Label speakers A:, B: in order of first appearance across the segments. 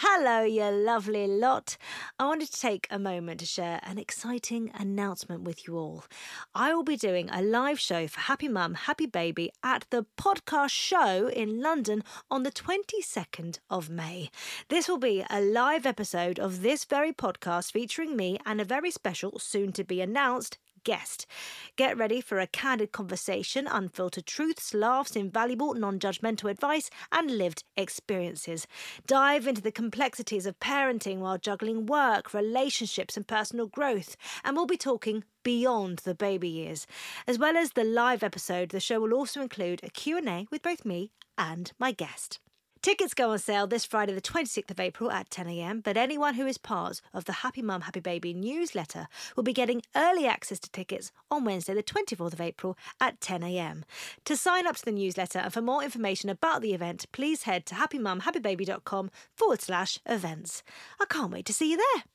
A: Hello, you lovely lot. I wanted to take a moment to share an exciting announcement with you all. I will be doing a live show for Happy Mum, Happy Baby at the Podcast Show in London on the 22nd of May. This will be a live episode of this very podcast featuring me and a very special, soon-to-be-announced guest. Get ready for a candid conversation, unfiltered truths, laughs, invaluable, non-judgmental advice and lived experiences. Dive into the complexities of parenting while juggling work, relationships and personal growth, and we'll be talking beyond the baby years. As well as the live episode, the show will also include a Q&A with both me and my guest. Tickets go on sale this Friday the 26th of April at 10 a.m, but anyone who is part of the Happy Mum, Happy Baby newsletter will be getting early access to tickets on Wednesday the 24th of April at 10 a.m. To sign up to the newsletter and for more information about the event, please head to happymumhappybaby.com/events. I can't wait to see you there.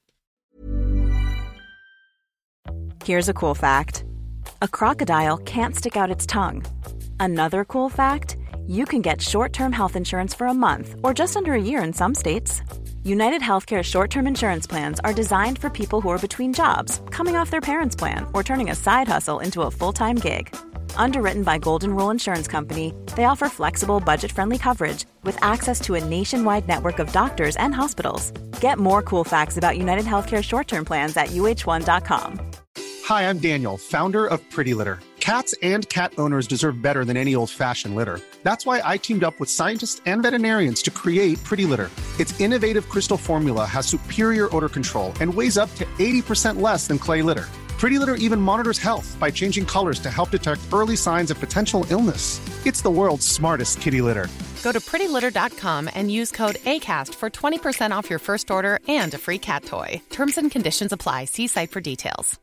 B: Here's a cool fact. A crocodile can't stick out its tongue. Another cool fact, you can get short-term health insurance for a month or just under a year in some states. United Healthcare short-term insurance plans are designed for people who are between jobs, coming off their parents' plan, or turning a side hustle into a full-time gig. Underwritten by Golden Rule Insurance Company, they offer flexible, budget-friendly coverage with access to a nationwide network of doctors and hospitals. Get more cool facts about United Healthcare short-term plans at uh1.com.
C: Hi, I'm Daniel, founder of Pretty Litter. Cats and cat owners deserve better than any old-fashioned litter. That's why I teamed up with scientists and veterinarians to create Pretty Litter. Its innovative crystal formula has superior odor control and weighs up to 80% less than clay litter. Pretty Litter even monitors health by changing colors to help detect early signs of potential illness. It's the world's smartest kitty litter.
D: Go to prettylitter.com and use code ACAST for 20% off your first order and a free cat toy. Terms and conditions apply. See site for details.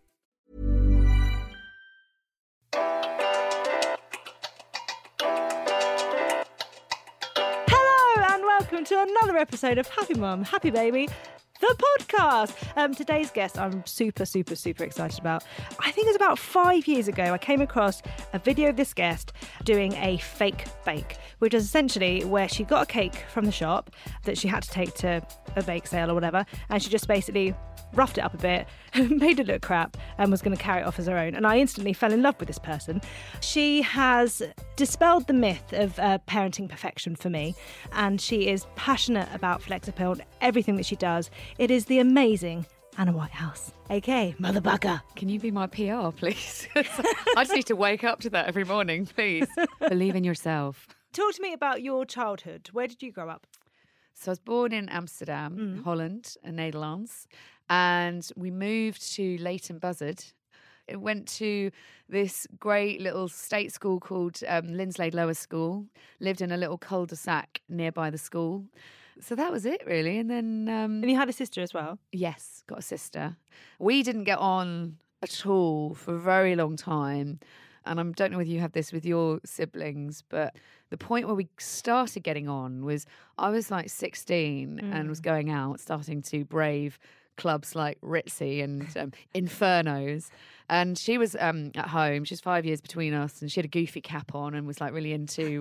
A: Welcome to another episode of Happy Mum, Happy Baby, the podcast. Today's guest I'm super excited about. I think it was about 5 years ago I came across a video of this guest doing a fake bake, which is essentially where she got a cake from the shop that she had to take to a bake sale or whatever, and she just basically roughed it up a bit, made it look crap, and was going to carry it off as her own. And I instantly fell in love with this person. She has dispelled the myth of parenting perfection for me, and she is passionate about FlexiPill and everything that she does. It is the amazing Anna Whitehouse, aka Mother Bugger.
E: Can you be my PR, please? I just need to wake up to that every morning, please. Believe in yourself.
A: Talk to me about your childhood. Where did you grow up?
E: So I was born in Amsterdam, Holland, Netherlands, and we moved to Leighton Buzzard. I went to this great little state school called Linslade Lower School, lived in a little cul-de-sac nearby the school. So that was it, really. And then...
A: and you had a sister as well?
E: Yes, got a sister. We didn't get on at all for a very long time. And I don't know whether you have this with your siblings, but the point where we started getting on was I was like 16 and was going out, starting to brave clubs like Ritzy and Infernos. And she was at home. She's 5 years between us, and she had a goofy cap on and was like really into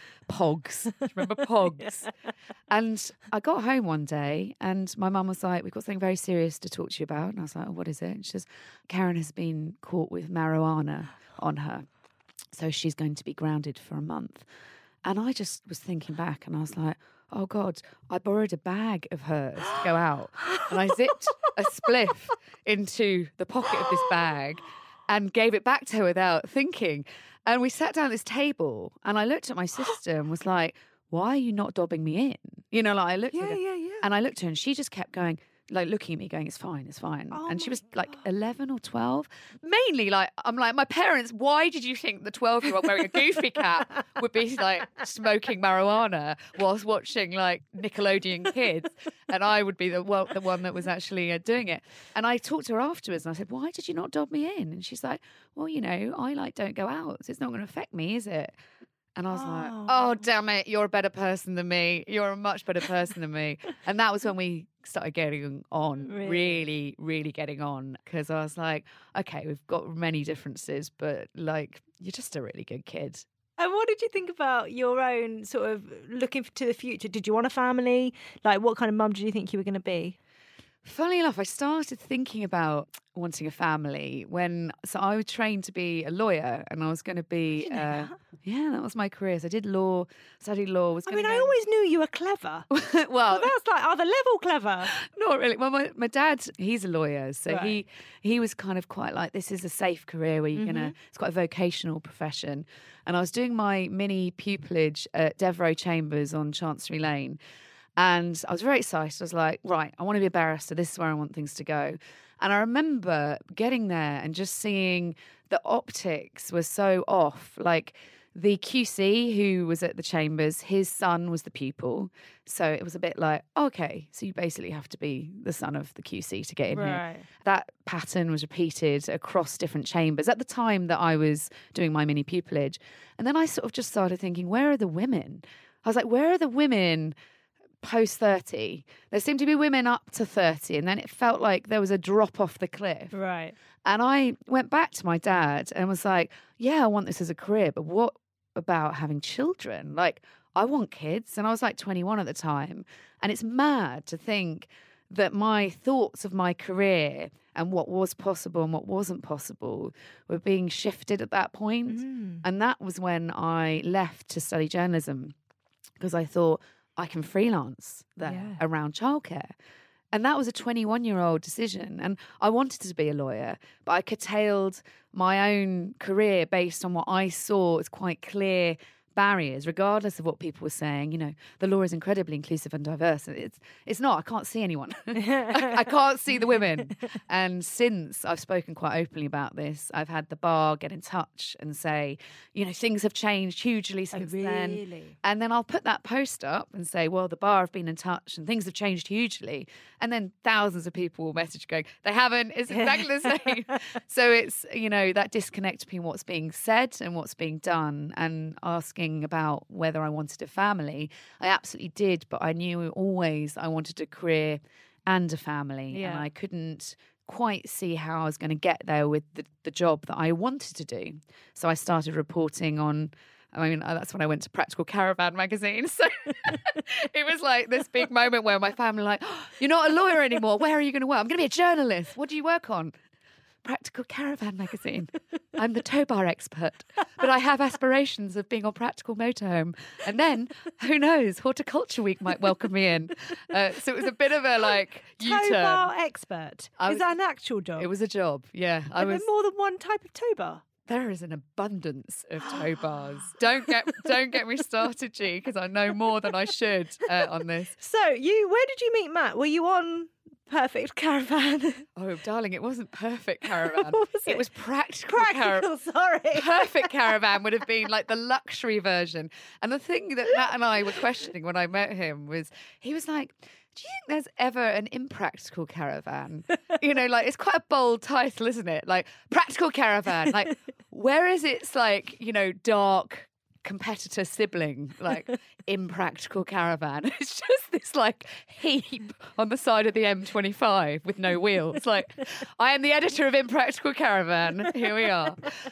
E: Pogs. Remember Pogs? Yeah. And I got home one day and my mum was like, we've got something very serious to talk to you about. And I was like, oh, what is it? And she says, Karen has been caught with marijuana on her. So she's going to be grounded for a month. And I just was thinking back and I was like, oh God, I borrowed a bag of hers to go out and I zipped a spliff into the pocket of this bag and gave it back to her without thinking. And we sat down at this table and I looked at my sister and was like, why are you not dobbing me in? You know, like I looked at her and I looked at her and she just kept going, like looking at me going, it's fine. Oh, and she was like 11 or 12. Mainly like, I'm like, my parents, why did you think the 12-year-old wearing a goofy cap would be like smoking marijuana whilst watching like Nickelodeon Kids? And I would be the one that was actually doing it. And I talked to her afterwards and I said, why did you not dob me in? And she's like, well, you know, I like don't go out. So it's not going to affect me, is it? And I was like, oh, damn it, you're a better person than me. You're a much better person than me. And that was when we started getting on, really, really getting on. Because I was like, okay, we've got many differences, but like, you're just a really good kid.
A: And what did you think about your own sort of looking to the future? Did you want a family? Like, what kind of mum did you think you were going to be?
E: Funnily enough, I started thinking about wanting a family so I was trained to be a lawyer, and I was going to be, that was my career. So I did law, studied law.
A: I always knew you were clever.
E: Well,
A: that's like other level clever.
E: Not really. Well, my dad, he's a lawyer, so
A: Right.
E: he was kind of quite like, this is a safe career where you're gonna. It's quite a vocational profession, and I was doing my mini pupillage at Devereux Chambers on Chancery Lane. And I was very excited. I was like, right, I want to be a barrister. This is where I want things to go. And I remember getting there and just seeing the optics were so off. Like the QC who was at the Chambers, his son was the pupil. So it was a bit like, okay, so you basically have to be the son of the QC to get in here. That pattern was repeated across different chambers at the time that I was doing my mini pupillage. And then I sort of just started thinking, where are the women? I was like, where are the women post 30? There seemed to be women up to 30, and then it felt like there was a drop off the cliff.
A: Right.
E: And I went back to my dad and was like, yeah, I want this as a career, but what about having children? Like, I want kids. And I was like 21 at the time. And it's mad to think that my thoughts of my career and what was possible and what wasn't possible were being shifted at that point. And that was when I left to study journalism, because I thought, I can freelance there around childcare. And that was a 21-year-old decision. And I wanted to be a lawyer, but I curtailed my own career based on what I saw as quite clear barriers, regardless of what people were saying. You know, the law is incredibly inclusive and diverse. It's not. I can't see anyone. I can't see the women. And since I've spoken quite openly about this, I've had the bar get in touch and say, you know, things have changed hugely since then. And then I'll put that post up and say, well, the bar have been in touch and things have changed hugely. And then thousands of people will message going, they haven't. It's exactly the same. So it's, you know, that disconnect between what's being said and what's being done, and asking about whether I wanted a family. I absolutely did, but I knew always I wanted a career and a family, and I couldn't quite see how I was going to get there with the job that I wanted to do. So I started reporting on, that's when I went to Practical Caravan magazine. So it was like this big moment where my family were like, oh, you're not a lawyer anymore. Where are you going to work? I'm going to be a journalist. What do you work on? Practical Caravan magazine. I'm the tow bar expert, but I have aspirations of being on Practical Motorhome. And then, who knows, Horticulture Week might welcome me in. So it was a bit of a U-turn.
A: Tow bar expert. Is that an actual job?
E: It was a job, yeah.
A: Are there more than one type of tow bar?
E: There is an abundance of tow bars. Don't get me started, G, because I know more than I should on this.
A: So where did you meet Matt? Were you on Perfect Caravan?
E: Oh, darling, it wasn't Perfect Caravan.
A: What was it?
E: It was Practical Caravan.
A: Sorry.
E: Perfect Caravan would have been like the luxury version. And the thing that Matt and I were questioning when I met him was, he was like, do you think there's ever an impractical caravan? You know, like, it's quite a bold title, isn't it? Like, Practical Caravan. Like, where is its, like, you know, dark competitor sibling, like Impractical Caravan? It's just this like heap on the side of the M25 with no wheels. Like, I am the editor of Impractical Caravan. Here we are.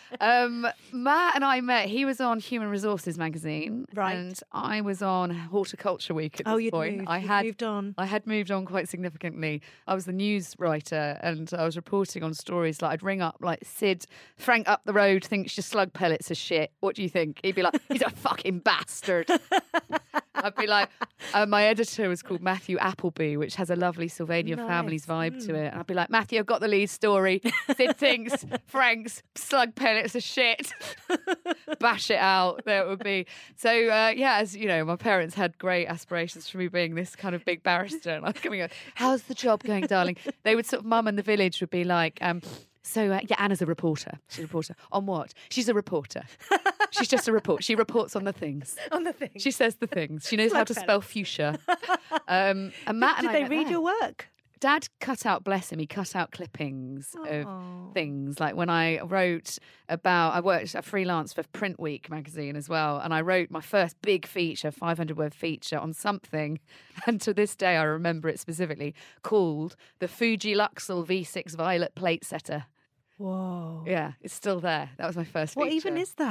E: Matt and I met. He was on Human Resources magazine,
A: right,
E: and I was on Horticulture Week at this point.
A: Moved.
E: I had moved on quite significantly. I was the news writer, and I was reporting on stories like, I'd ring up like, Sid, Frank up the road thinks your slug pellets are shit. What do you think? He'd be like, he's a fucking bastard. I'd be like, my editor was called Matthew Appleby, which has a lovely Sylvania Families vibe to it. And I'd be like, Matthew, I've got the lead story. Sid thinks Frank's slug pellets are shit. Bash it out. There it would be. So, as you know, my parents had great aspirations for me being this kind of big barrister. And I was going, how's the job going, darling? They would sort of, Mum and the village would be like, So, Anna's a reporter. She's a reporter. On what? She's a reporter. She's just a reporter. She reports on the things.
A: On the things.
E: She says the things. She knows how to spell fuchsia. And Matt and I
A: Did they read your work?
E: Dad cut out, bless him, he cut out clippings of things. Like when I worked a freelance for Print Week magazine as well. And I wrote my first big feature, 500-word feature on something. And to this day, I remember it specifically, called the Fuji Luxel V6 Violet Plate Setter.
A: Whoa.
E: Yeah, it's still there. That was my first feature.
A: What even is that?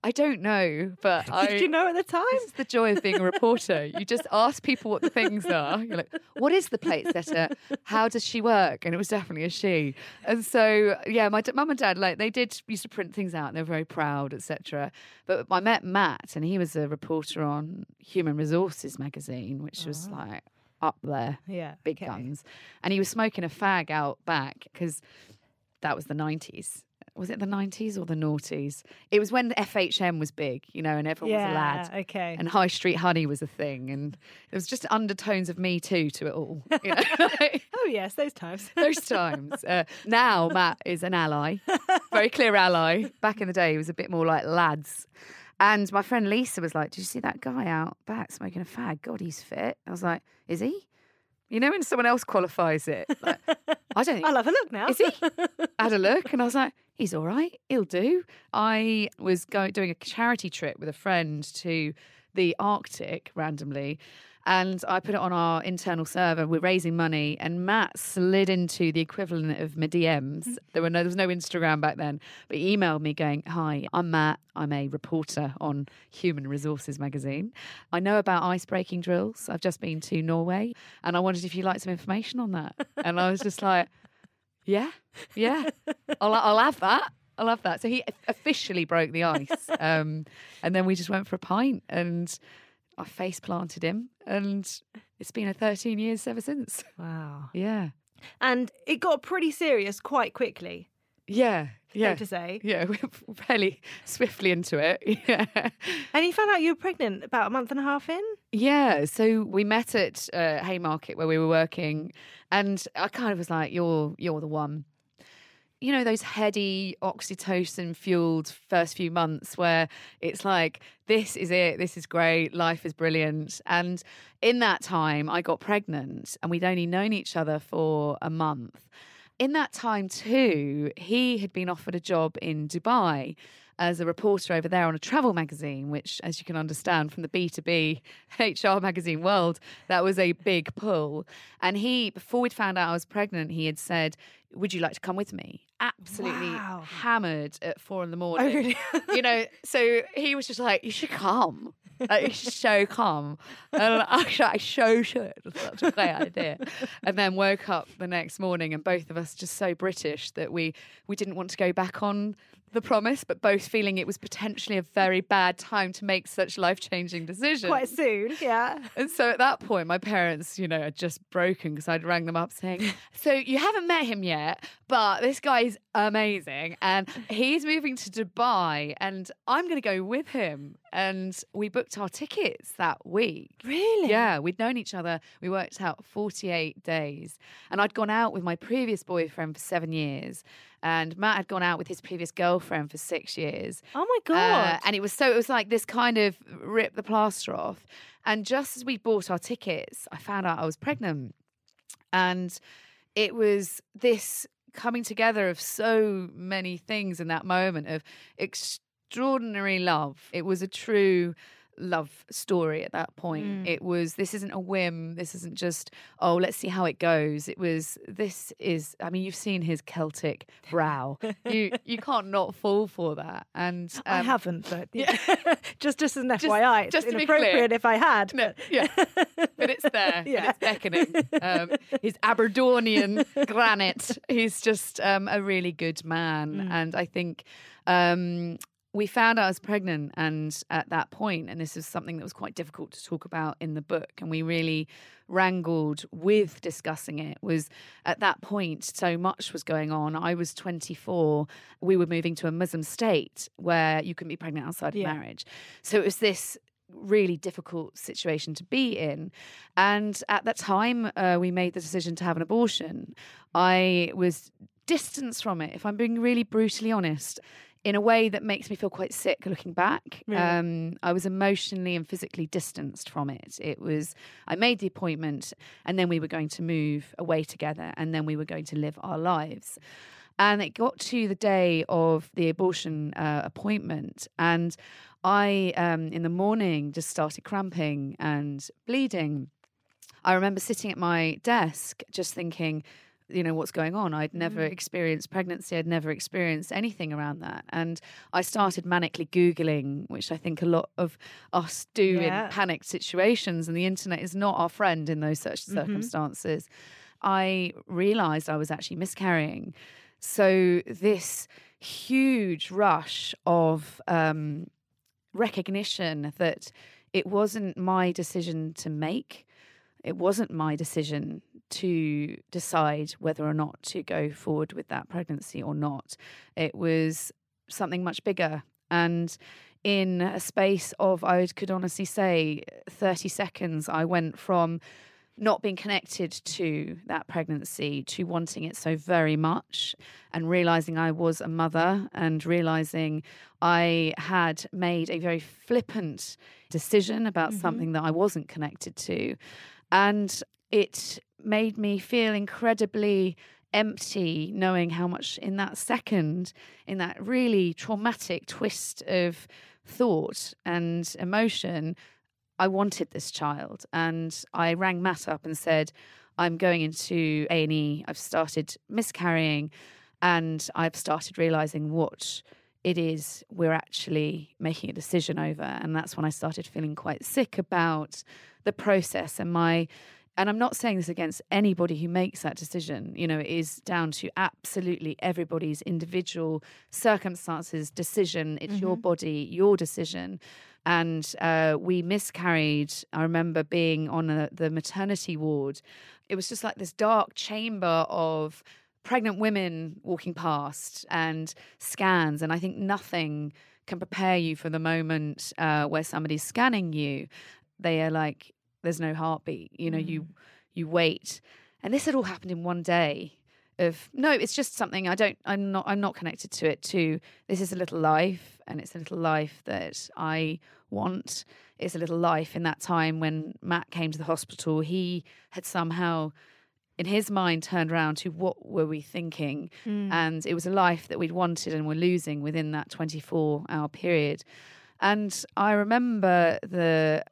E: I don't know, but
A: Did you know at the time?
E: This is the joy of being a reporter. You just ask people what the things are. You're like, what is the plate setter? How does she work? And it was definitely a she. And so, yeah, my mum and dad, like, they used to print things out and they were very proud, etc. But I met Matt, and he was a reporter on Human Resources magazine, which was like up there, big guns. And he was smoking a fag out back because that was the 90s. Was it the 90s or the noughties? It was when the FHM was big, you know, and everyone was a lad.
A: Okay.
E: And High Street Honey was a thing. And there was just undertones of Me Too to it all. You know?
A: Oh, yes, those times.
E: Those times. Now Matt is an ally, very clear ally. Back in the day, he was a bit more like lads. And my friend Lisa was like, did you see that guy out back smoking a fag? God, he's fit. I was like, is he? You know, when someone else qualifies it, like, I don't think.
A: I'll have a look now.
E: Is he? I had a look and I was like, he's all right. He'll do. I was doing a charity trip with a friend to the Arctic randomly. And I put it on our internal server. We're raising money, and Matt slid into the equivalent of my DMs. There was no Instagram back then, but he emailed me going, "Hi, I'm Matt. I'm a reporter on Human Resources magazine. I know about ice breaking drills. I've just been to Norway, and I wondered if you'd like some information on that." And I was just like, "Yeah, I'll have that." I love that. So he officially broke the ice, and then we just went for a pint and. I face planted him, and it's been 13 years ever since.
A: Wow.
E: Yeah.
A: And it got pretty serious quite quickly.
E: Yeah.
A: Fair to say.
E: Yeah, we're fairly swiftly into it. Yeah.
A: And you found out you were pregnant about a month and a half in? Yeah.
E: So we met at Haymarket where we were working, and I kind of was like, you're the one. You know, those heady, oxytocin-fueled first few months where it's like, this is it, this is great, life is brilliant. And in that time, I got pregnant and we'd only known each other for a month. In that time too, he had been offered a job in Dubai as a reporter over there on a travel magazine, which, as you can understand from the B2B HR magazine world, that was a big pull. And he, before we'd found out I was pregnant, he had said, would you like to come with me? Absolutely hammered at 4 a.m.
A: Oh, really?
E: You know, so he was just like, you should come. Like, you should so come. And I so should. That's a great idea. And then woke up the next morning and both of us just so British that we didn't want to go back on the promise, but both feeling it was potentially a very bad time to make such life-changing decisions.
A: Quite soon, yeah.
E: And so at that point, my parents, you know, had just broken because I'd rang them up saying, so you haven't met him yet, but this guy's amazing and he's moving to Dubai and I'm going to go with him. And we booked our tickets that week.
A: Really?
E: Yeah, we'd known each other. We worked out 48 days. And I'd gone out with my previous boyfriend for 7 years. And Matt had gone out with his previous girlfriend for 6 years.
A: Oh my God.
E: And it was like this kind of rip the plaster off. And just as we bought our tickets, I found out I was pregnant. And it was this coming together of so many things in that moment of extraordinary love. It was a true love story at that point. It was, this isn't a whim. This isn't just, oh, let's see how it goes. I mean, you've seen his Celtic brow. You can't not fall for that. And
A: I haven't, but
E: yeah.
A: just as an FYI,
E: just
A: it's
E: to be clear.
A: inappropriate if I had.
E: No, yeah, but it's there.
A: Yeah.
E: And it's beckoning. He's Aberdonian granite. He's just a really good man. And I think we found out I was pregnant, and at that point, and this is something that was quite difficult to talk about in the book, and we really wrangled with discussing it, was at that point so much was going on. I was 24. We were moving to a Muslim state where you can be pregnant outside of marriage. So it was this really difficult situation to be in. And at that time, we made the decision to have an abortion. I was distanced from it, if I'm being really brutally honest, in a way that makes me feel quite sick looking back. Really? I was emotionally and physically distanced from it. I made the appointment and then we were going to move away together and then we were going to live our lives. And it got to the day of the abortion appointment and I, in the morning, just started cramping and bleeding. I remember sitting at my desk just thinking, what's going on. I'd never experienced pregnancy. I'd never experienced anything around that. And I started manically Googling, which I think a lot of us do in panicked situations, and the internet is not our friend in those such circumstances. I realised I was actually miscarrying. So this huge rush of recognition that it wasn't my decision to make. It wasn't my decision to decide whether or not to go forward with that pregnancy or not. It was something much bigger. And in a space of, I could honestly say, 30 seconds, I went from not being connected to that pregnancy to wanting it so very much, and realising I was a mother, and realising I had made a very flippant decision about something that I wasn't connected to. And it made me feel incredibly empty, knowing how much in that second, in that really traumatic twist of thought and emotion, I wanted this child. And I rang Matt up and said, I'm going into A&E. I've started miscarrying, and I've started realising what it is we're actually making a decision over. And that's when I started feeling quite sick about the process and I'm not saying this against anybody who makes that decision. It is down to absolutely everybody's individual circumstances, decision. It's your body, your decision. And we miscarried. I remember being on the maternity ward. It was just like this dark chamber of pregnant women walking past and scans. And I think nothing can prepare you for the moment where somebody's scanning you. They are like, there's no heartbeat. You wait. And this had all happened in one day. It's just something I'm not connected to it. This is a little life, and it's a little life that I want. It's a little life in that time when Matt came to the hospital. He had somehow, in his mind, turned around to what were we thinking? And it was a life that we'd wanted and were losing within that 24-hour period. And I remember the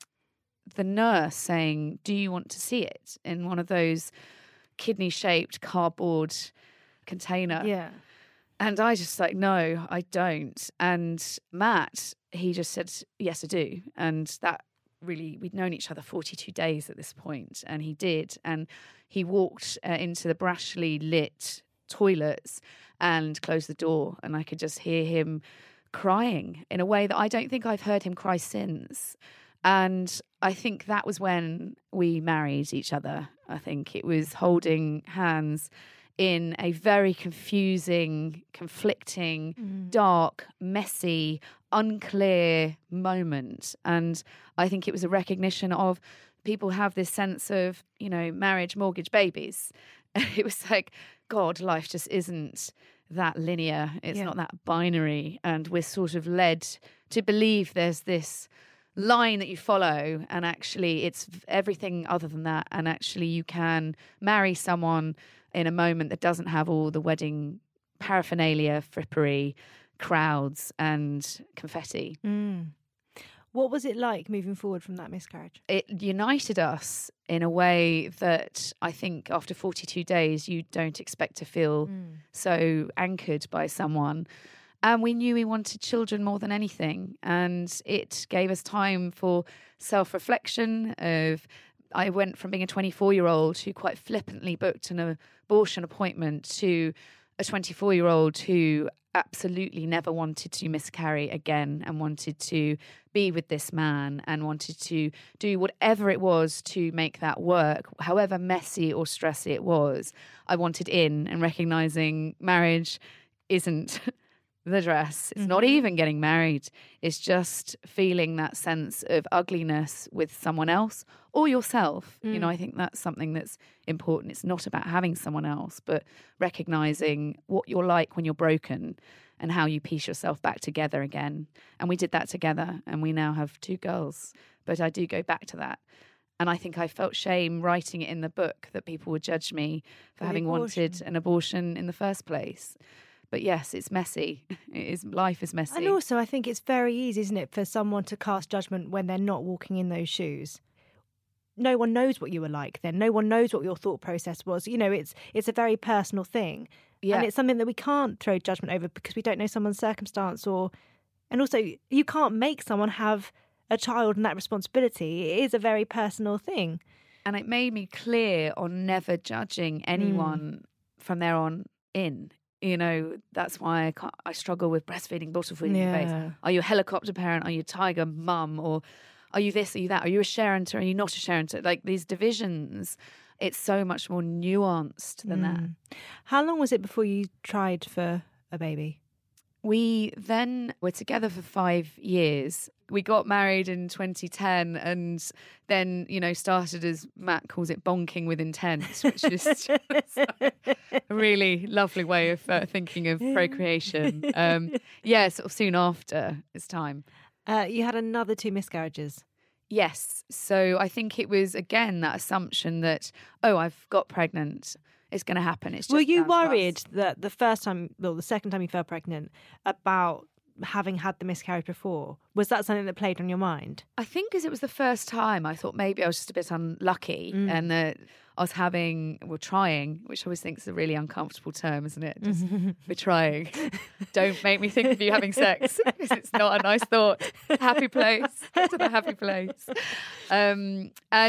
E: nurse saying, do you want to see it? In one of those kidney-shaped cardboard container.
A: Yeah.
E: And I just like, no, I don't. And Matt, he just said, yes, I do. And that really, we'd known each other 42 days at this point, and he did. And he walked into the brashly lit toilets and closed the door, and I could just hear him crying in a way that I don't think I've heard him cry since. And I think that was when we married each other. I think it was holding hands in a very confusing, conflicting, dark, messy, unclear moment. And I think it was a recognition of people have this sense of, marriage, mortgage, babies. It was like, God, life just isn't that linear. It's not that binary. And we're sort of led to believe there's this line that you follow, and actually it's everything other than that. And actually you can marry someone in a moment that doesn't have all the wedding paraphernalia, frippery, crowds and confetti.
A: What was it like moving forward from that miscarriage?
E: It united us in a way that I think after 42 days you don't expect to feel so anchored by someone. And we knew we wanted children more than anything. And it gave us time for self-reflection I went from being a 24-year-old who quite flippantly booked an abortion appointment to a 24-year-old who absolutely never wanted to miscarry again and wanted to be with this man and wanted to do whatever it was to make that work, however messy or stressy it was. I wanted in, and recognising marriage isn't the dress. It's not even getting married. It's just feeling that sense of ugliness with someone else or yourself. I think that's something that's important. It's not about having someone else, but recognizing what you're like when you're broken and how you piece yourself back together again. And we did that together, and we now have 2 girls. But I do go back to that. And I think I felt shame writing it in the book that people would judge me for having wanted an abortion in the first place. But yes, it's messy. Life is messy.
A: And also, I think it's very easy, isn't it, for someone to cast judgment when they're not walking in those shoes. no one knows what you were like then. No one knows what your thought process was. You know, it's a very personal thing.
E: Yeah.
A: And it's something that we can't throw judgment over because we don't know someone's circumstance and also you can't make someone have a child and that responsibility. It is a very personal thing.
E: And it made me clear on never judging anyone from there on in. You know, that's why I struggle with breastfeeding, bottle feeding. Are you a helicopter parent? Are you a tiger mum? Or are you this? Are you that? Are you a sharentor? Are you not a sharentor? Like these divisions, it's so much more nuanced than that.
A: How long was it before you tried for a baby?
E: We then were together for 5 years. We got married in 2010 and then, you know, started, as Matt calls it, bonking with intent, which is just a really lovely way of thinking of procreation. Sort of soon after it's time.
A: You had another 2 miscarriages.
E: Yes. So I think it was, again, that assumption that, I've got pregnant. It's going to happen. It's just
A: Were you
E: down to us.
A: worried that the second time you fell pregnant about having had the miscarriage before? Was that something that played on your mind?
E: I think because it was the first time, I thought maybe I was just a bit unlucky and that I was trying, which I always think is a really uncomfortable term, isn't it? Just, we're trying. Don't make me think of you having sex because it's not a nice thought. Happy place. To the happy place. And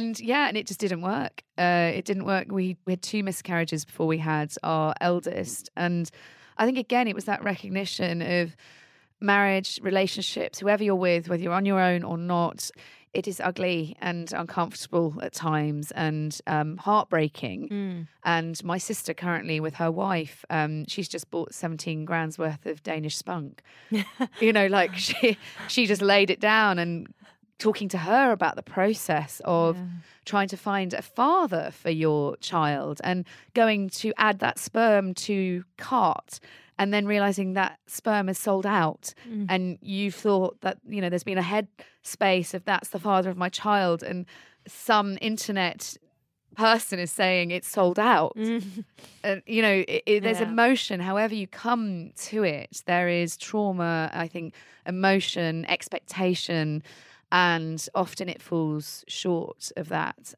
E: it just didn't work. It didn't work. We had 2 miscarriages before we had our eldest. And I think, again, it was that recognition of marriage, relationships, whoever you're with, whether you're on your own or not, it is ugly and uncomfortable at times and heartbreaking. And my sister currently with her wife, she's just bought 17 grand's worth of Danish spunk. You know, like she just laid it down, and talking to her about the process of trying to find a father for your child and going to add that sperm to cart and then realising that sperm is sold out and you've thought that, you know, there's been a head space of that's the father of my child and some internet person is saying it's sold out. And, you know, there's emotion. However you come to it, there is trauma, I think, emotion, expectation, and often it falls short of that.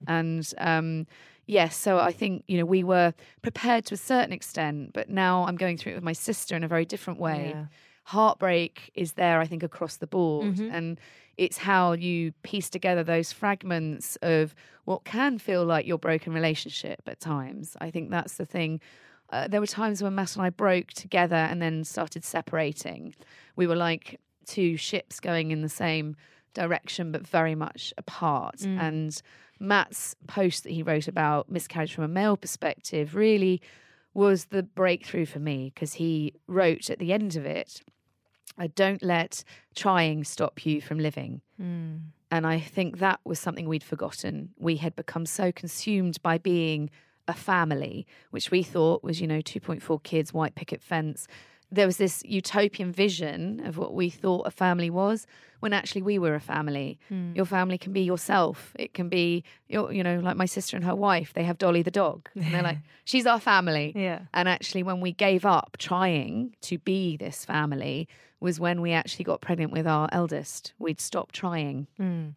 E: And yes, so I think, you know, we were prepared to a certain extent, but now I'm going through it with my sister in a very different way. Yeah. Heartbreak is there, I think, across the board. And it's how you piece together those fragments of what can feel like your broken relationship at times. I think that's the thing. There were times when Matt and I broke together and then started separating. We were like 2 ships going in the same direction, but very much apart. And Matt's post that he wrote about miscarriage from a male perspective really was the breakthrough for me, because he wrote at the end of it, don't let trying stop you from living. And I think that was something we'd forgotten. We had become so consumed by being a family, which we thought was, you know, 2.4 kids, white picket fence. There was this utopian vision of what we thought a family was, when actually we were a family. Your family can be yourself. It can be, you know, like my sister and her wife, they have Dolly the dog. And they're like, she's our family. Yeah. And actually when we gave up trying to be this family was when we actually got pregnant with our eldest. We'd stopped trying.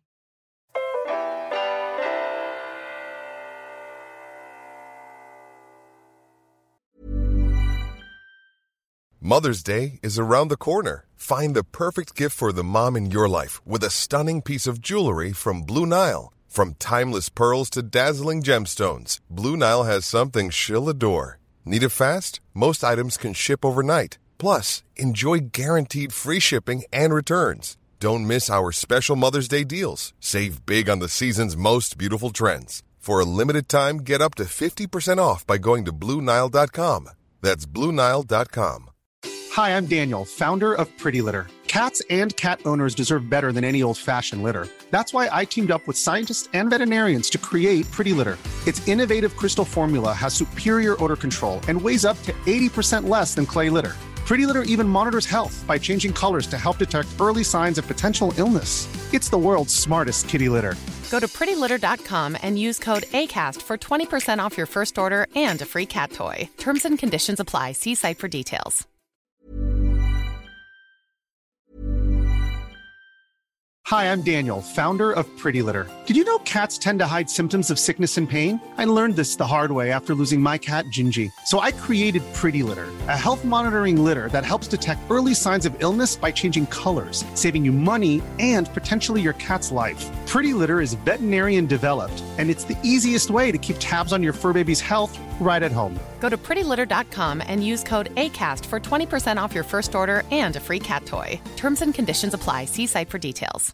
F: Mother's Day is around the corner. Find the perfect gift for the mom in your life with a stunning piece of jewelry from Blue Nile. From timeless pearls to dazzling gemstones, Blue Nile has something she'll adore. Need it fast? Most items can ship overnight. Plus, enjoy guaranteed free shipping and returns. Don't miss our special Mother's Day deals. Save big on the season's most beautiful trends. For a limited time, get up to 50% off by going to BlueNile.com. That's BlueNile.com.
C: Hi, I'm Daniel, founder of Pretty Litter. Cats and cat owners deserve better than any old-fashioned litter. That's why I teamed up with scientists and veterinarians to create Pretty Litter. Its innovative crystal formula has superior odor control and weighs up to 80% less than clay litter. Pretty Litter even monitors health by changing colors to help detect early signs of potential illness. It's the world's smartest kitty litter.
D: Go to prettylitter.com and use code ACAST for 20% off your first order and a free cat toy. Terms and conditions apply. See site for details.
C: Hi, I'm Daniel, founder of Pretty Litter. Did you know cats tend to hide symptoms of sickness and pain? I learned this the hard way after losing my cat, Gingy. So I created Pretty Litter, a health monitoring litter that helps detect early signs of illness by changing colors, saving you money and potentially your cat's life. Pretty Litter is veterinarian developed, and it's the easiest way to keep tabs on your fur baby's health right at home.
D: Go to prettylitter.com and use code ACAST for 20% off your first order and a free cat toy. Terms and conditions apply. See site for details.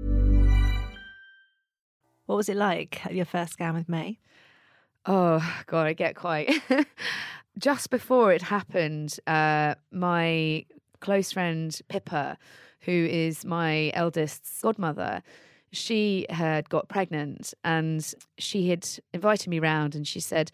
A: What was it like at your first scan with May?
E: Oh, God, I get quite... Just before it happened, my close friend Pippa, who is my eldest's godmother, she had got pregnant and she had invited me round and she said,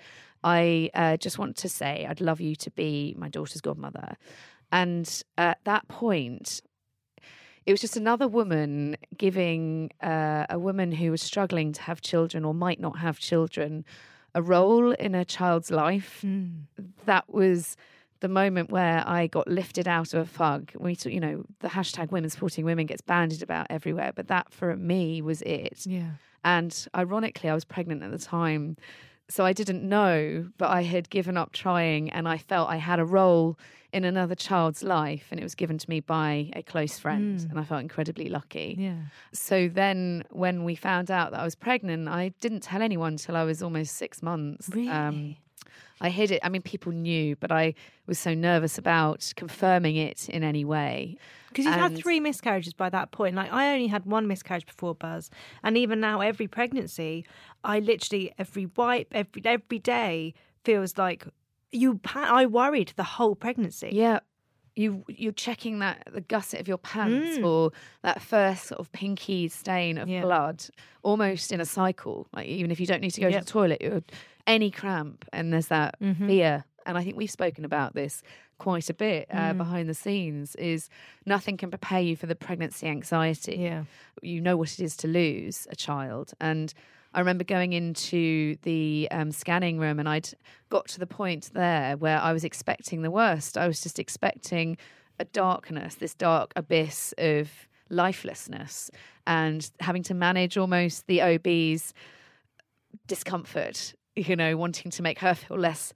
E: I just want to say I'd love you to be my daughter's godmother. And at that point, it was just another woman giving a woman who was struggling to have children or might not have children a role in a child's life. That was the moment where I got lifted out of a fug. We took, the hashtag women supporting women gets bandied about everywhere, but that for me was it.
A: Yeah.
E: And ironically, I was pregnant at the time. So I didn't know, but I had given up trying and I felt I had a role in another child's life and it was given to me by a close friend and I felt incredibly lucky.
A: Yeah.
E: So then when we found out that I was pregnant, I didn't tell anyone till I was almost 6 months.
A: Really?
E: I hid it. I mean, people knew, but I was so nervous about confirming it in any way.
A: Because you've had 3 miscarriages by that point. Like, I only had 1 miscarriage before Buzz. And even now, every pregnancy, I literally, every wipe, every day feels like I worried the whole pregnancy.
E: Yeah. You're checking the gusset of your pants or that first sort of pinky stain of blood, almost in a cycle. Like, even if you don't need to go to the toilet, any cramp, and there's that fear. And I think we've spoken about this quite a bit behind the scenes, is nothing can prepare you for the pregnancy anxiety.
A: Yeah.
E: You know what it is to lose a child. And I remember going into the scanning room and I'd got to the point there where I was expecting the worst. I was just expecting a darkness, this dark abyss of lifelessness and having to manage almost the OB's discomfort, wanting to make her feel less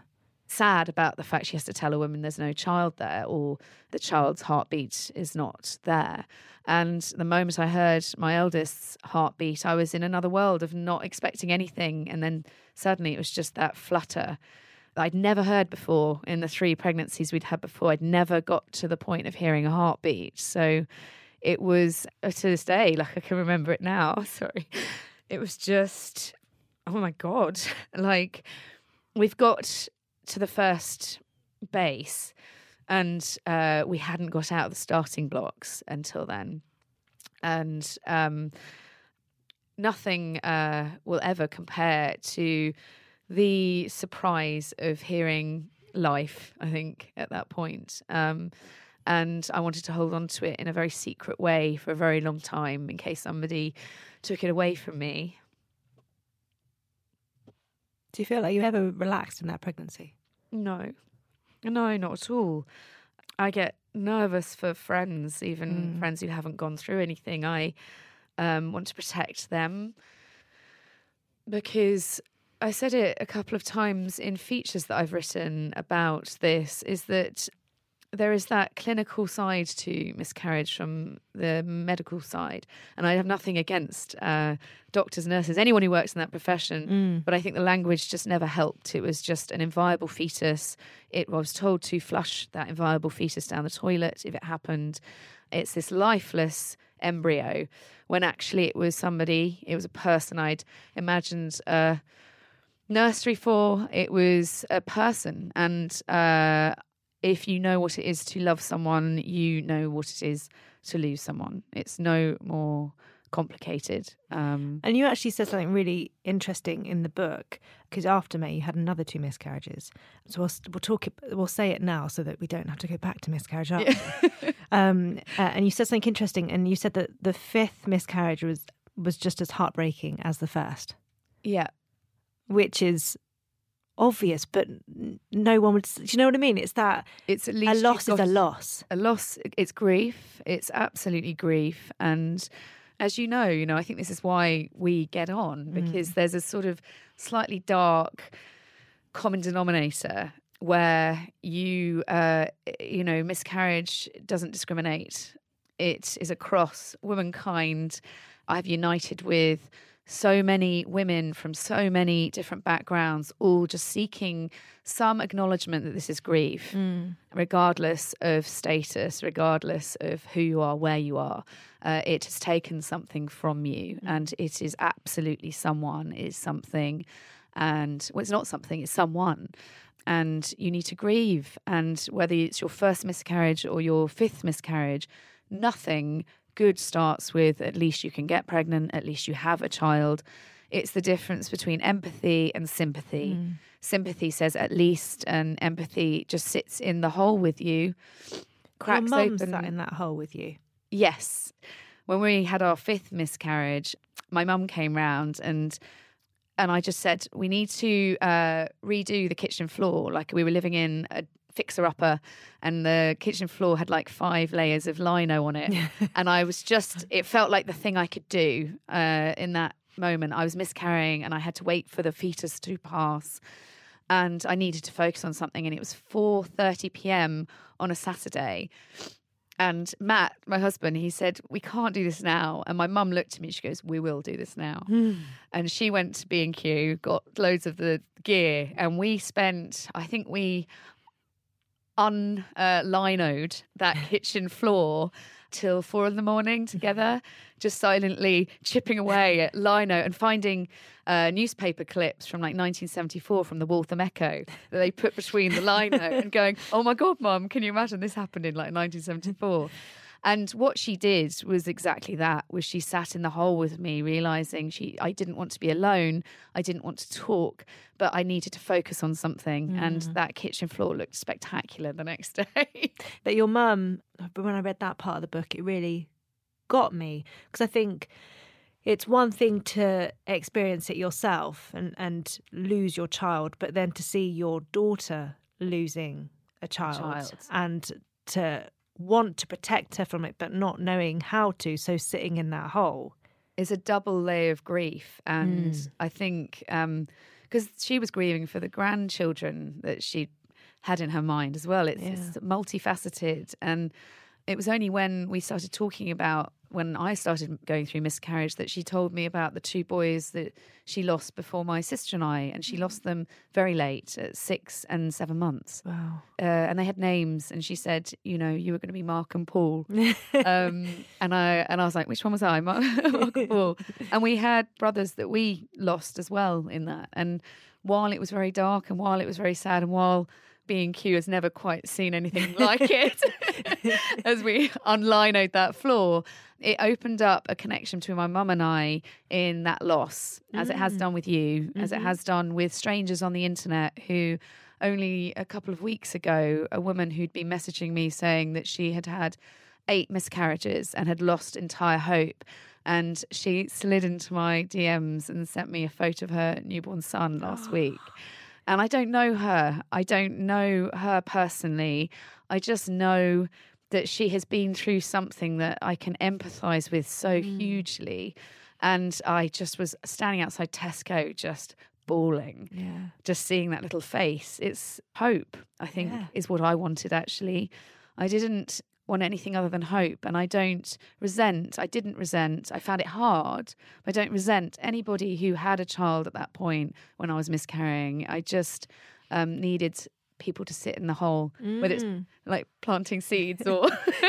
E: sad about the fact she has to tell a woman there's no child there or the child's heartbeat is not there. And the moment I heard my eldest's heartbeat, I was in another world of not expecting anything. And then suddenly it was just that flutter that I'd never heard before in the 3 pregnancies we'd had before. I'd never got to the point of hearing a heartbeat. So it was, to this day, like I can remember it now, sorry. It was just, oh my God. Like, we've got to the first base and we hadn't got out of the starting blocks until then. And nothing will ever compare to the surprise of hearing life, I think, at that point. And I wanted to hold on to it in a very secret way for a very long time in case somebody took it away from me.
A: Do you feel like you ever relaxed in that pregnancy?
E: No, not at all. I get nervous for friends, even friends who haven't gone through anything. I want to protect them because I said it a couple of times in features that I've written about this, is that there is that clinical side to miscarriage from the medical side. And I have nothing against doctors, nurses, anyone who works in that profession. But I think the language just never helped. It was just an inviable fetus. I was told to flush that inviable fetus down the toilet if it happened. It's this lifeless embryo when actually it was a person I'd imagined a nursery for. It was a person. And if you know what it is to love someone, you know what it is to lose someone. It's no more complicated.
A: And you actually said something really interesting in the book, because after May you had another 2 miscarriages. So we'll say it now so that we don't have to go back to miscarriage after. And you said something interesting, and you said that the 5th miscarriage was just as heartbreaking as the first.
E: Yeah.
A: Which is obvious, but no one would. Do you know what I mean? It's that
E: It's at least
A: a loss is a loss.
E: A loss, it's grief. It's absolutely grief. And as you know, I think this is why we get on, because there's a sort of slightly dark common denominator where miscarriage doesn't discriminate. It is across womankind. I've united with so many women from so many different backgrounds, all just seeking some acknowledgement that this is grief, regardless of status, regardless of who you are, where you are. It has taken something from you, and it is absolutely someone, is something. And it's not something, it's someone. And you need to grieve. And whether it's your first miscarriage or your fifth miscarriage, nothing good starts with at least you can get pregnant, at least you have a child. It's the difference between empathy and sympathy. Sympathy says at least, and empathy just sits in the hole with you. Cracks
A: Your mum
E: open.
A: sat in that hole with you.
E: Yes. When we had our fifth miscarriage, my mum came round and I just said, we need to redo the kitchen floor. Like, we were living in a fixer-upper and the kitchen floor had like 5 layers of lino on it. And I was just, it felt like the thing I could do in that moment. I was miscarrying and I had to wait for the fetus to pass. And I needed to focus on something. And it was 4:30 p.m. on a Saturday. And Matt, my husband, he said, we can't do this now. And my mum looked at me, she goes, we will do this now. And she went to B&Q, got loads of the gear. And we spent, I think we unlinoed that kitchen floor till 4 a.m. together, just silently chipping away at lino and finding newspaper clips from like 1974 from the Waltham Echo that they put between the lino and going, oh my God, Mum, can you imagine this happened in like 1974? And what she did was exactly that, was she sat in the hole with me, realising I didn't want to be alone, I didn't want to talk, but I needed to focus on something. And that kitchen floor looked spectacular the next day.
A: That your mum, but when I read that part of the book, it really got me. Because I think it's one thing to experience it yourself and lose your child, but then to see your daughter losing a child. And to want to protect her from it, but not knowing how to, so sitting in that hole.
E: It's a double layer of grief. And I think, because she was grieving for the grandchildren that she had in her mind as well. It's multifaceted. And it was only when we started talking about, when I started going through miscarriage, that she told me about the 2 boys that she lost before my sister and I, and she lost them very late, at 6 and 7 months.
A: Wow.
E: And they had names, and she said, you were going to be Mark and Paul. And I was like, which one was I? Mark and Paul. And we had brothers that we lost as well in that. And while it was very dark, and while it was very sad, and while B&Q has never quite seen anything like it, as we unlinoed that floor, it opened up a connection between my mum and I in that loss, as it has done with you, as it has done with strangers on the internet who only a couple of weeks ago, a woman who'd been messaging me saying that she had had 8 miscarriages and had lost entire hope. And she slid into my DMs and sent me a photo of her newborn son last week. And I don't know her. I don't know her personally. I just know that she has been through something that I can empathise with so hugely. And I just was standing outside Tesco just bawling, just seeing that little face. It's hope, I think, is what I wanted, actually. I didn't want anything other than hope. And I didn't resent. I found it hard. But I don't resent anybody who had a child at that point when I was miscarrying. I just needed people to sit in the hole, whether it's like planting seeds or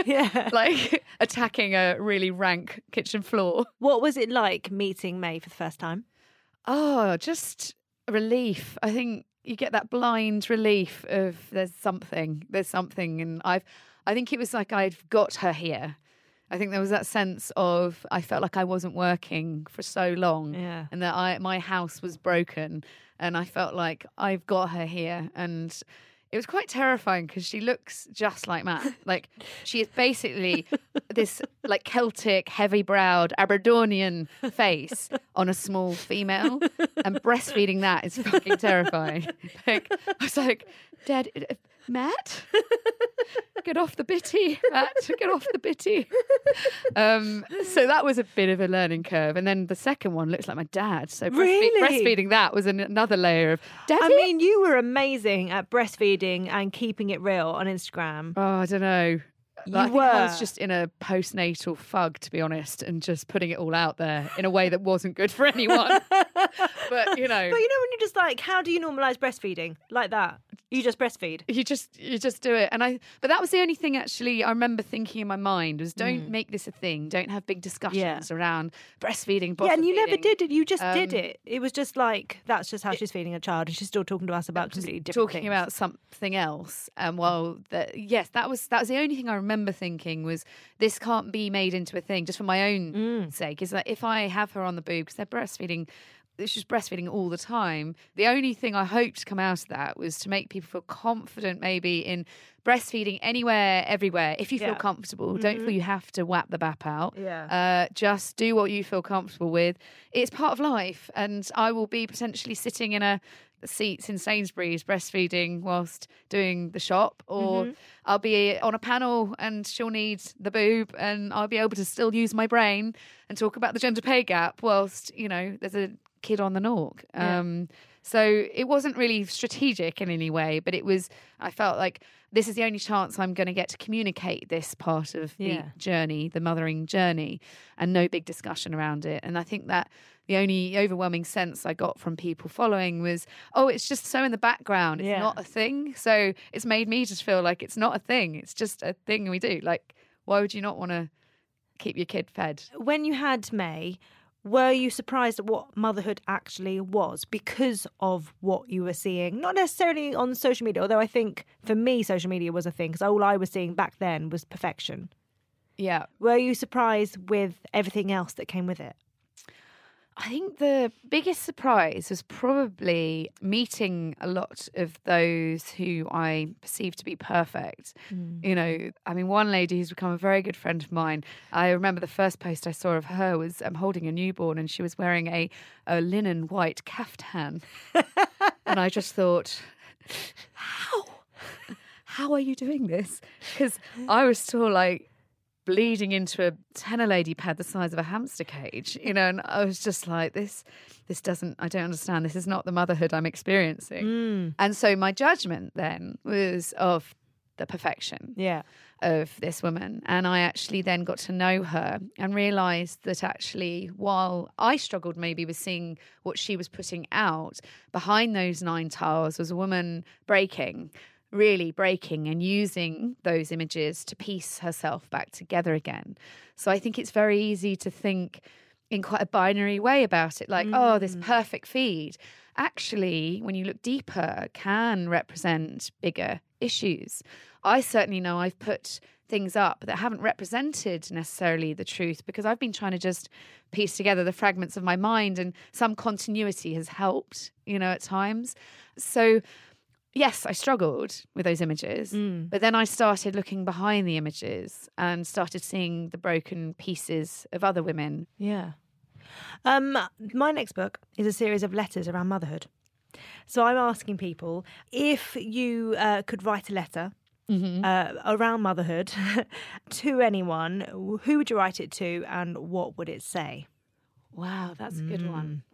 E: like attacking a really rank kitchen floor.
A: What was it like meeting May for the first time?
E: Oh, just relief. I think you get that blind relief of there's something. And I think it was like I've got her here. I think there was that sense of, I felt like I wasn't working for so long and that my house was broken, and I felt like I've got her here. And it was quite terrifying because she looks just like Matt. Like, she is basically this like Celtic, heavy-browed Aberdonian face on a small female, and breastfeeding that is fucking terrifying. Like, I was like, Dad, Matt, get off the bitty, Matt, get off the bitty. So that was a bit of a learning curve. And then the second one looks like my dad. So breastfeeding that was another layer of, Daddy?
A: I mean, you were amazing at breastfeeding and keeping it real on Instagram.
E: Oh, I don't know. I was just in a postnatal fug, to be honest, and just putting it all out there in a way that wasn't good for anyone. But you know when
A: you're just like, how do you normalise breastfeeding like that? You just breastfeed.
E: You just do it. But that was the only thing actually I remember thinking in my mind was, don't make this a thing. Don't have big discussions around breastfeeding.
A: Yeah, and you never did it. You just did it. It was just like, that's just how she's feeding a child, and she's still talking to us about completely different things.
E: Talking about something else. That was the only thing I remember thinking was, this can't be made into a thing just for my own sake. Is that if I have her on the boob, because they're breastfeeding, she's breastfeeding all the time. The only thing I hoped to come out of that was to make people feel confident maybe in breastfeeding anywhere, everywhere. If you feel comfortable, don't feel you have to whap the bap out. Just do what you feel comfortable with. It's part of life. And I will be potentially sitting in a seats in Sainsbury's breastfeeding whilst doing the shop, or I'll be on a panel and she'll need the boob and I'll be able to still use my brain and talk about the gender pay gap whilst, there's a kid on the Nork. So it wasn't really strategic in any way, but I felt like this is the only chance I'm going to get to communicate this part of the journey, the mothering journey, and no big discussion around it. And I think that the only overwhelming sense I got from people following was, oh, it's just so in the background. It's not a thing. So it's made me just feel like it's not a thing. It's just a thing we do. Like, why would you not want to keep your kid fed?
A: When you had May, were you surprised at what motherhood actually was because of what you were seeing? Not necessarily on social media, although I think for me social media was a thing, because all I was seeing back then was perfection.
E: Yeah.
A: Were you surprised with everything else that came with it?
E: I think the biggest surprise was probably meeting a lot of those who I perceived to be perfect. One lady who's become a very good friend of mine, I remember the first post I saw of her was holding a newborn, and she was wearing a linen white caftan. And I just thought, how are you doing this? Because I was still like bleeding into a tenor lady pad the size of a hamster cage, and I was just like, I don't understand. This is not the motherhood I'm experiencing. And so my judgment then was of the perfection of this woman. And I actually then got to know her and realised that actually, while I struggled maybe with seeing what she was putting out, behind those 9 tiles was a woman really breaking and using those images to piece herself back together again. So I think it's very easy to think in quite a binary way about it, like, oh, this perfect feed. Actually, when you look deeper, can represent bigger issues. I certainly know I've put things up that haven't represented necessarily the truth, because I've been trying to just piece together the fragments of my mind, and some continuity has helped, at times. So yes, I struggled with those images, but then I started looking behind the images and started seeing the broken pieces of other women.
A: Yeah. My next book is a series of letters around motherhood. So I'm asking people, if you could write a letter around motherhood to anyone, who would you write it to and what would it say?
E: Wow, that's a good one.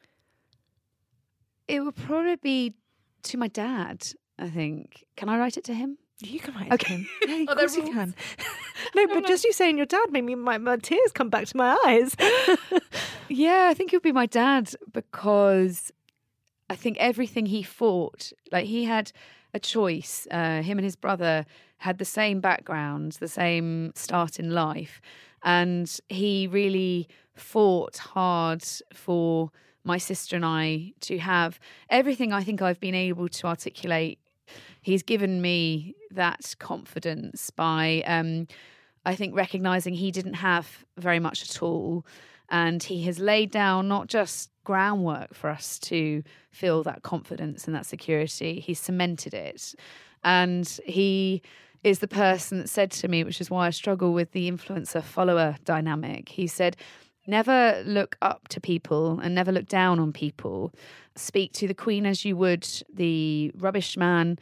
E: It would probably be to my dad, I think. Can I write it to him?
A: You can write it to him. Yeah, of course you can. No, but just you saying your dad made me, my tears come back to my eyes.
E: Yeah, I think it would be my dad, because I think everything he fought, like he had a choice. Him and his brother had the same background, the same start in life. And he really fought hard for my sister and I to have everything I think I've been able to articulate. He's given me that confidence by, I think, recognising he didn't have very much at all. And he has laid down not just groundwork for us to feel that confidence and that security, he's cemented it. And he is the person that said to me, which is why I struggle with the influencer-follower dynamic. He said, never look up to people and never look down on people. Speak to the Queen as you would the rubbish man,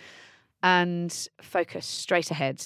E: and focus straight ahead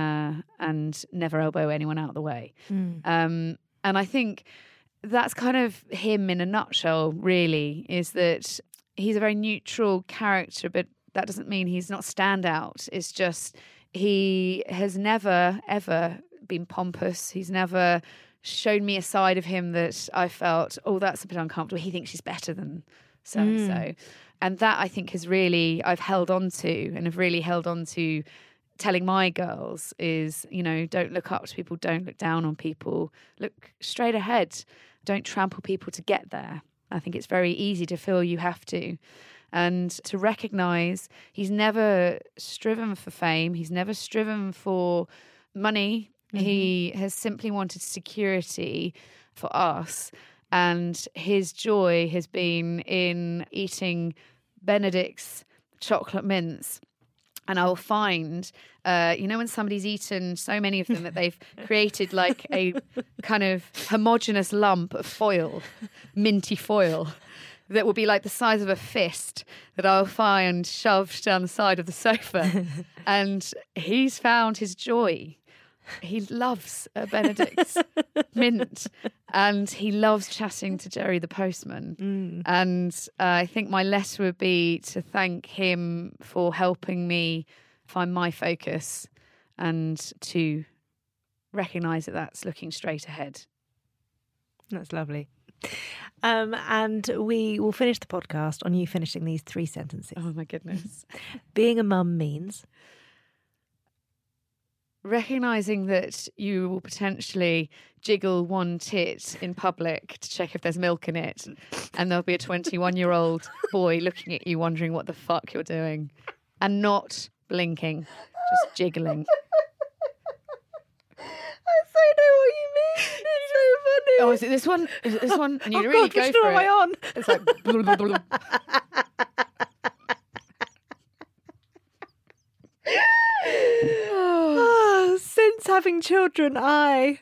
E: and never elbow anyone out of the way. And I think that's kind of him in a nutshell, really, is that he's a very neutral character, but that doesn't mean he's not standout. It's just he has never, ever been pompous. He's never shown me a side of him that I felt, oh, that's a bit uncomfortable. He thinks she's better than so-and-so. And that, I think, has really, I've held on to, and have really held on to telling my girls is, you know, don't look up to people, don't look down on people, look straight ahead. Don't trample people to get there. I think it's very easy to feel you have to. And to recognise he's never striven for fame, he's never striven for money. He has simply wanted security for us. And his joy has been in eating Benedict's chocolate mints. And I'll find, when somebody's eaten so many of them that they've created like a kind of homogenous lump of foil, minty foil, that will be like the size of a fist, that I'll find shoved down the side of the sofa. And he's found his joy. He loves a Benedict's mint, and he loves chatting to Jerry the postman. And I think my letter would be to thank him for helping me find my focus and to recognise that that's looking straight ahead.
A: That's lovely. And we will finish the podcast on you finishing these 3 sentences.
E: Oh, my goodness.
A: Being a mum means...
E: recognising that you will potentially jiggle one tit in public to check if there's milk in it, and there'll be a 21-year-old boy looking at you wondering what the fuck you're doing, and not blinking, just jiggling.
A: I so know what you mean. It's so funny.
E: Oh, is it this one? Is it this one? And you
A: Oh,
E: really
A: God,
E: go
A: which
E: for
A: one
E: it.
A: am I on?
E: It's like... blah, blah, blah, blah.
A: Since having children, I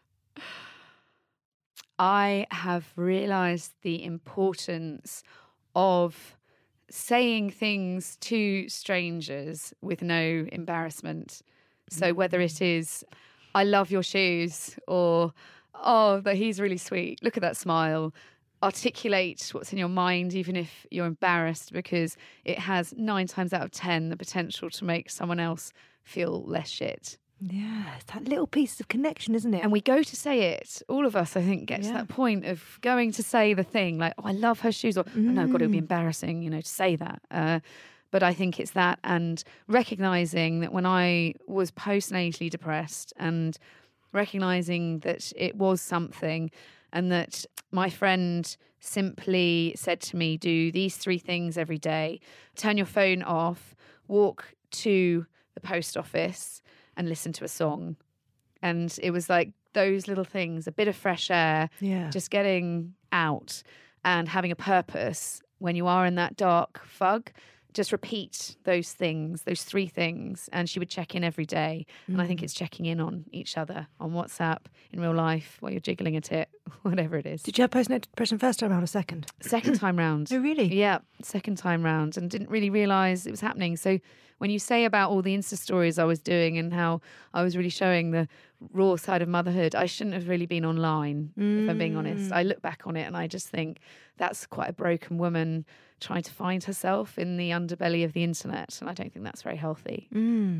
E: have realised the importance of saying things to strangers with no embarrassment. So whether it is, I love your shoes, or, oh, but he's really sweet, look at that smile. Articulate what's in your mind, even if you're embarrassed, because it has 9 times out of 10 the potential to make someone else feel less shit.
A: Yeah, it's that little piece of connection, isn't it?
E: And we go to say it. All of us, I think, get to that point of going to say the thing, like, oh, I love her shoes, or, oh, no, God, it would be embarrassing, to say that. But I think it's that, and recognising that when I was postnatally depressed, and recognising that it was something, and that my friend simply said to me, do these 3 things every day: turn your phone off, walk to the post office, and listen to a song. And it was like those little things, a bit of fresh air, just getting out and having a purpose. When you are in that dark fug, just repeat those things, those 3 things. And she would check in every day. And I think it's checking in on each other on WhatsApp, in real life, while you're jiggling a tit, whatever it is.
A: Did you have postnatal depression first time round or second?
E: Second time round.
A: Oh, really?
E: Yeah, second time round, and didn't really realise it was happening. So when you say about all the Insta stories I was doing and how I was really showing the raw side of motherhood, I shouldn't have really been online, if I'm being honest. I look back on it and I just think that's quite a broken woman trying to find herself in the underbelly of the internet, and I don't think that's very healthy.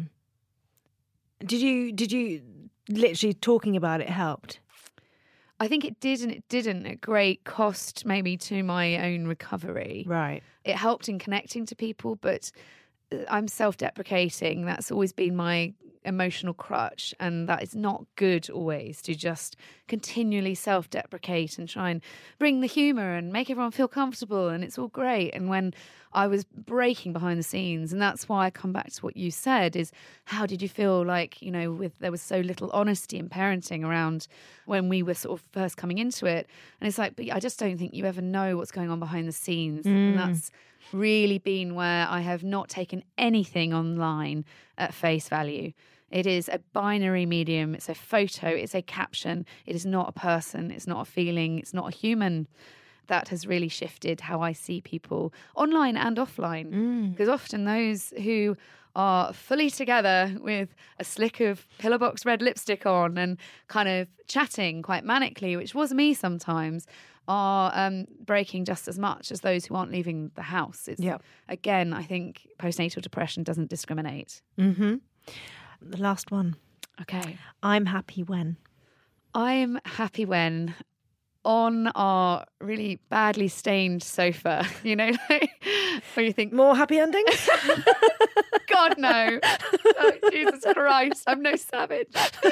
A: Did you literally talking about it helped?
E: I think it did and it didn't, at great cost maybe to my own recovery.
A: Right.
E: It helped in connecting to people, but I'm self-deprecating. That's always been my emotional crutch, and that it's not good always to just continually self-deprecate and try and bring the humour and make everyone feel comfortable and it's all great. And when I was breaking behind the scenes, and that's why I come back to what you said, is how did you feel like, you know, there was so little honesty in parenting around when we were sort of first coming into it. And it's like, but I just don't think you ever know what's going on behind the scenes. And that's really been where I have not taken anything online at face value. It is a binary medium. It's a photo. It's a caption. It is not a person. It's not a feeling. It's not a human. That has really shifted how I see people online and offline. Because often those who are fully together with a slick of pillar box red lipstick on and kind of chatting quite manically, which was me sometimes, are breaking just as much as those who aren't leaving the house. It's, again, I think postnatal depression doesn't discriminate.
A: The last one.
E: Okay.
A: I'm happy when.
E: I'm happy when on our really badly stained sofa, you know, like, where you think,
A: More happy endings?
E: God, no. Oh, Jesus Christ, I'm no savage.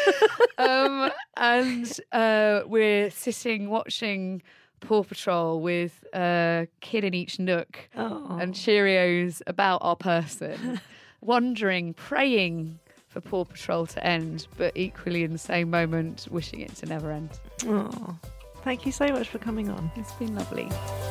E: And we're sitting watching Paw Patrol with a kid in each nook and Cheerios about our person, wondering, praying for Paw Patrol to end, but equally in the same moment wishing it to never end.
A: Oh, thank you so much for coming on.
E: It's been lovely.